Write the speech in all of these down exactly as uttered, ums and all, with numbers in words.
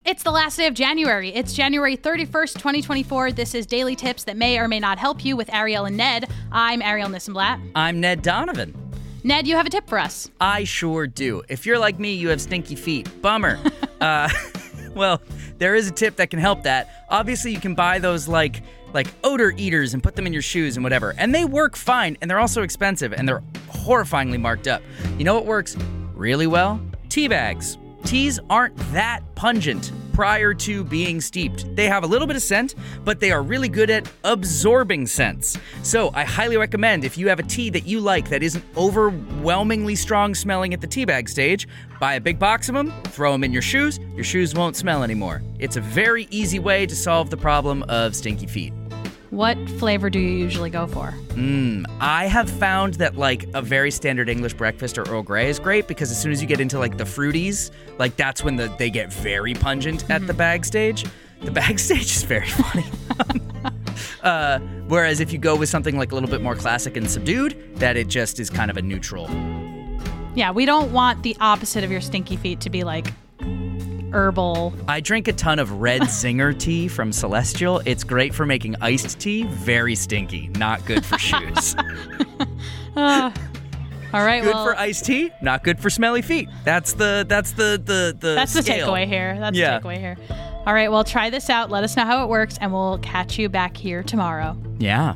It's the last day of January. It's January thirty-first, twenty twenty-four. This is Daily Tips that may or may not help you with Ariel and Ned. I'm Ariel Nissenblatt. I'm Ned Donovan. Ned, you have a tip for us. I sure do. If you're like me, you have stinky feet. Bummer. uh, well, there is a tip that can help that. Obviously, you can buy those like like odor eaters and put them in your shoes and whatever. And they work fine, and they're also expensive, and they're horrifyingly marked up. You know what works really well? Tea bags. Teas aren't that pungent prior to being steeped. They have a little bit of scent, but they are really good at absorbing scents. So I highly recommend, if you have a tea that you like that isn't overwhelmingly strong smelling at the tea bag stage, buy a big box of them, throw them in your shoes. Your shoes won't smell anymore. It's a very easy way to solve the problem of stinky feet. What flavor do you usually go for? Mmm, I have found that like a very standard English breakfast or Earl Grey is great because as soon as you get into like the fruities, like that's when the, they get very pungent mm-hmm. at the bag stage. The bag stage is very funny. uh, whereas if you go with something like a little bit more classic and subdued, that it just is kind of a neutral. Yeah, we don't want the opposite of your stinky feet to be like herbal. I drink a ton of red zinger tea from Celestial. It's great for making iced tea. Very stinky. Not good for shoes. uh, all right. Good well, for iced tea. Not good for smelly feet. That's the that's the the the. That's scale. the takeaway here. That's yeah. the takeaway here. All right. Well, try this out. Let us know how it works, and we'll catch you back here tomorrow. Yeah.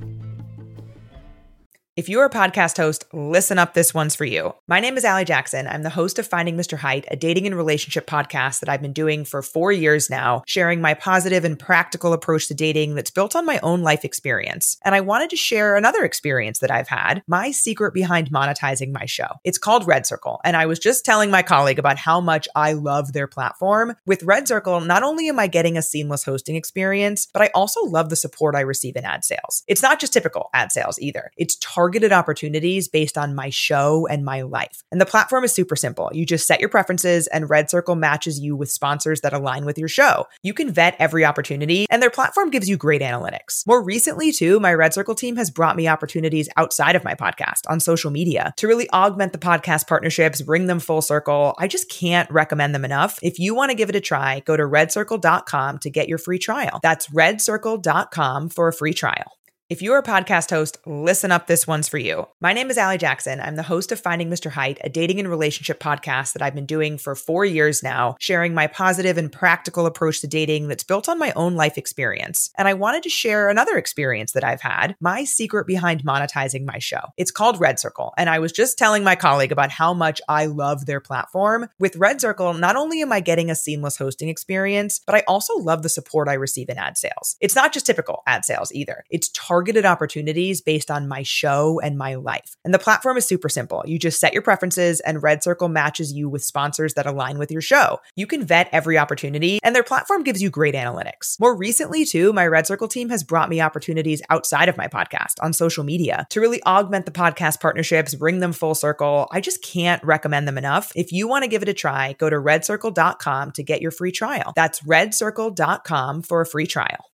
If you're a podcast host, listen up, this one's for you. My name is Allie Jackson. I'm the host of Finding Mister Height, a dating and relationship podcast that I've been doing for four years now, sharing my positive and practical approach to dating that's built on my own life experience. And I wanted to share another experience that I've had, my secret behind monetizing my show. It's called Red Circle, and I was just telling my colleague about how much I love their platform. With Red Circle, not only am I getting a seamless hosting experience, but I also love the support I receive in ad sales. It's not just typical ad sales either. It's targeted opportunities based on my show and my life. And the platform is super simple. You just set your preferences and Red Circle matches you with sponsors that align with your show. You can vet every opportunity and their platform gives you great analytics. More recently too, my Red Circle team has brought me opportunities outside of my podcast on social media to really augment the podcast partnerships, bring them full circle. I just can't recommend them enough. If you want to give it a try, go to red circle dot com to get your free trial. That's red circle dot com for a free trial. If you're a podcast host, listen up, this one's for you. My name is Allie Jackson. I'm the host of Finding Mister Height, a dating and relationship podcast that I've been doing for four years now, sharing my positive and practical approach to dating that's built on my own life experience. And I wanted to share another experience that I've had, my secret behind monetizing my show. It's called Red Circle, and I was just telling my colleague about how much I love their platform. With Red Circle, not only am I getting a seamless hosting experience, but I also love the support I receive in ad sales. It's not just typical ad sales either. It's targeted targeted opportunities based on my show and my life. And the platform is super simple. You just set your preferences and Red Circle matches you with sponsors that align with your show. You can vet every opportunity and their platform gives you great analytics. More recently too, my Red Circle team has brought me opportunities outside of my podcast on social media to really augment the podcast partnerships, bring them full circle. I just can't recommend them enough. If you want to give it a try, go to red circle dot com to get your free trial. That's red circle dot com for a free trial.